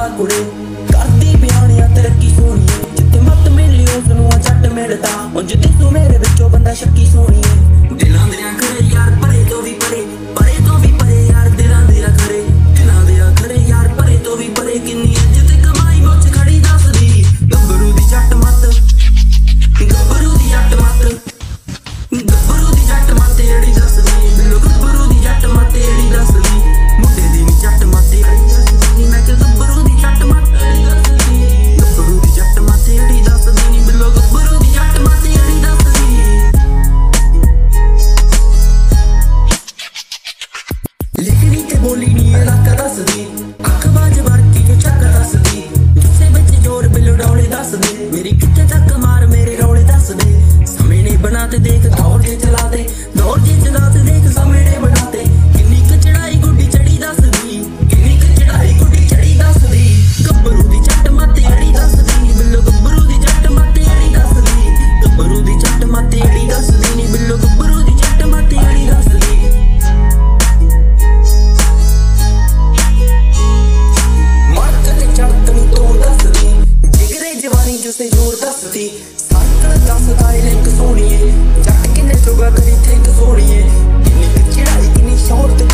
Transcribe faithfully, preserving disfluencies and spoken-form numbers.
ਵਾ ਕੁੜੇ ਕਰਦੀ ਬਿਆਨੀਆਂ ਤਰੱਕੀ ਸੋਹਣੀਏ ਜਿੱਥੇ ਮੱਤ ਮਿਲੀ ਉਸ ਨੂੰ ਛੱਟ ਮਿਲਦਾ ਉਂਝ ਦਿਸੂ ਮੇਰੇ ਵਿੱਚੋਂ ਬੰਦਾ ਸ਼ੱਕੀ ਸੋਹਣੀਏ ਦਿਲਾਂ ਦੇ ਖਰੇ ਯਾਰ ਪਰੇ ਤੋਂ ਵੀ ਪਰੇ ਪਰੇ ਤੋਂ ਵੀ ਪਰੇ ਯਾਰ ਦਿਲਾਂ ਦੇ ਖਰੇ ਦਿਲਾਂ ਦੇ ਖਰੇ ਯਾਰ ਪਰੇ ਤੋਂ ਵੀ ਪਰੇ ਕਿੰਨੀ ਅੱਜ ਤੇ ਕਮਾਈ ਮੁੱਛ ਖੜੀ ਦੱਸਦੀ ਗੱਭਰੂ ਦੀ ਜੱਟ ਮੱਤ ਗੱਭਰੂ ਦੀ ਜੱਟ ਮੱਤ ਗੱਭਰੂ ਦੀ ਜੱਟ ਮੱਤ ਜਿਹੜੀ ਦੱਸਦੀ ਮੈਨੂੰ ਗੱਭਰੂ ਦੀ ਜੱਟ ਮੱਤ ਜਿਹੜੀ ਦੱਸਦੀ ਮੁੰਡੇ ਦੀ ਨੀ ਜੱਟ ਮੱਤ ਜਿਹੜੀ ਦੱਸਦੀ ਮੈਂ ਕਿ ਗੱਭਰੂ ਦੀ ਜੱਟ ਮੱਤ ਜਿਹੜੀ ਦੱਸਦੀ ਗੱਭਰੂ ਦੀ ਜੱਟ ਮੱਤ ਜਿਹੜੀ ਦੱਸਦੀ ਨੀ ਮੈਨੂੰ ਗੱਭਰੂ ਦੀ ਜੱਟ ਮੱਤ ਜਿਹੜੀ ਦੱਸਦੀ ਲਿਖਣੀ ਤੇ ਬੋਲੀ ਨੀ ਇਲਾਕਾ ਦੱਸਦੀ ਅੱਖ ਬਾਜ ਵਰਤੀ ਜੋ ਚੱਕ ਦੱਸਦੀ ਜਿੱਸੇ ਵਿੱਚ ਜ਼ੋਰ ਬਿੱਲੋ ਡੌਲੇ ਦੱਸਦੇ ਮੇਰੀ ਕਿੱਥੇ ਤੱਕ ਮਾਰ ਮੇਰੇ ਰੌਲੇ ਦੱਸਦੇ ਸਮੇਂ ਨੇ ਬਣਾ ਤੇ ਦੇਖ ਦੌੜ ਜੇ ਚਲਾ ਦੇ ਦੌੜ ਜੇ ਚਲਾ ਤੇ ਦੇਖ ਸਮੇਂ ਨੇ ਬਣਾ ਤੇ ਕਿੰਨੀ ਕੁ ਚੜਾਈ ਗੁੱਡੀ ਚੜੀ ਦੱਸਦੀ ਕਿੰਨੀ ਕੁ ਚੜਾਈ ਗੁੱਡੀ ਚੜੀ ਦੱਸਦੀ ਗੱਭਰੂ ਦੀ ਜੱਟ ਮੱਤ ਜਿਹੜੀ ਦੱਸਦੀ ਬਿੱਲੋ ਗੱਭਰੂ ਦੀ ਜੱਟ ਮੱਤ ਜਿਹੜੀ ਦੱਸਦੀ ਗੱਭਰੂ ਦੀ ਜੱਟ ਮੱਤ ਜਿਹੜੀ ਦੱਸਦੀ ਨੀ ਬਿੱਲੋ ਗੱਭਰੂ ਦੀ ਜੱਟ ਮੱਤ ਜਿਹੜੀ ਦੱਸਦੀ ਮਰਦ ਤੇ ਚੜਤ ਨੂੰ ਤੋੜ ਦੱਸਦੀ ਜਿਗਰੇ ਜਵਾਨੀ ਜਿਸੇ ਜ਼ੋਰ ਦੱਸਦੀ ਸਾਈਕਲ ਦੱਸਦਾ ਏ ਲਿੰਕ ਸੋਹਣੀਏ ਜੱਟ ਕਿੰਨੇ ਜੋਗਾ ਕਰੀ ਥਿੰਕ ਸੋਹਣੀਏ ਕਿੰਨੀ ਕੁ ਚੜਾਈ ਕਿੰਨੀ ਸ਼ੌਹਰਤ